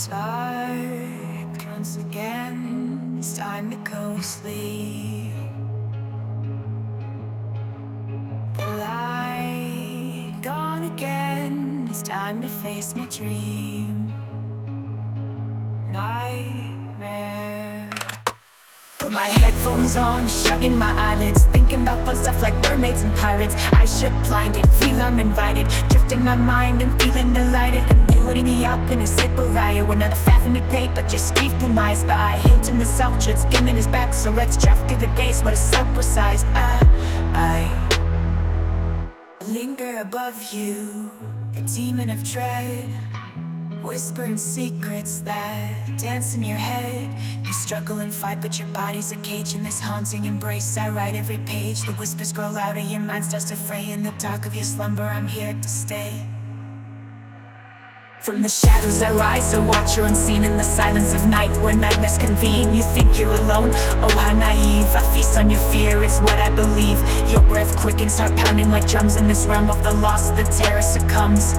Dark once again, it's time to go sleep. The light gone again, it's time to face my dream. Nightmare. Put my headphones on, shutting my eyelids, thinking about fun stuff like mermaids and pirates. I should blinded, feel uninvited, drifting my mind and feeling delighted. Putting me up in a simple riot, we're not a faff in the date, but just keep through my eyes. But I hint in the south, just skimming his back, so let's drive through the gates, but it's so precise. I linger above you, a demon of dread, whispering secrets that dance in your head. You struggle and fight, but your body's a cage in this haunting embrace. I write every page, the whispers grow louder, your mind starts to fray. In the dark of your slumber, I'm here to stay. From the shadows I rise, a watcher unseen in the silence of night. When nightmares convene, you think you're alone. Oh, how naive, I feast on your fear, it's what I believe. Your breath quickens, heart pounding like drums. In this realm of the lost, the terror succumbs.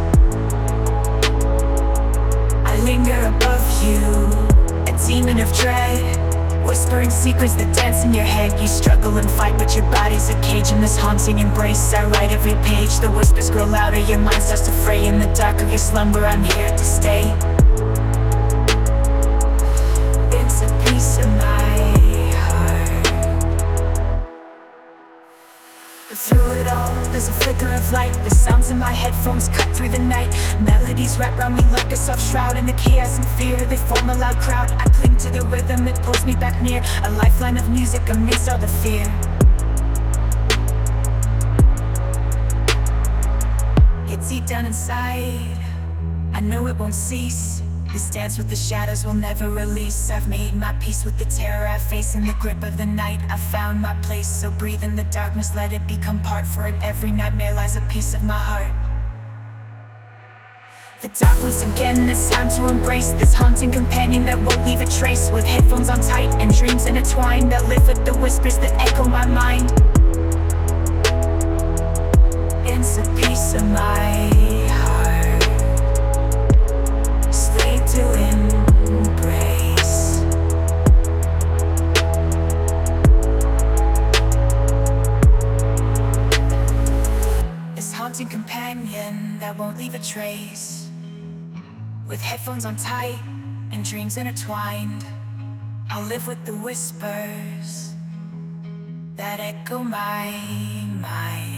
I linger above you, a demon of dread, whispering secrets that dance in your head. You struggle and fight, but your body's a cage in this haunting embrace. I write every page, the whispers grow louder, your mind starts to fray. In the dark of your slumber, I'm here to stay. It's a piece of my heart. But through it all, there's a flicker of light. The sounds in my headphones cut through the night. Melodies wrap around me like a soft shroud. In the chaos and fear, they form a loud crowd. I cling to the rhythm, it pulls me back near, a lifeline of music amidst all the fear. It's deep down inside, I know it won't cease. This dance with the shadows will never release. I've made my peace with the terror I face. In the grip of the night, I found my place. So breathe in the darkness, let it become part. For in every nightmare lies a piece of my heart. The dark once again, it's time to embrace this haunting companion that won't leave a trace. With headphones on tight and dreams intertwined, that live with the whispers that echo my mind. It's a piece of my heart, slave to embrace. This haunting companion that won't leave a trace. With headphones on tight and dreams intertwined, I'll live with the whispers that echo my mind.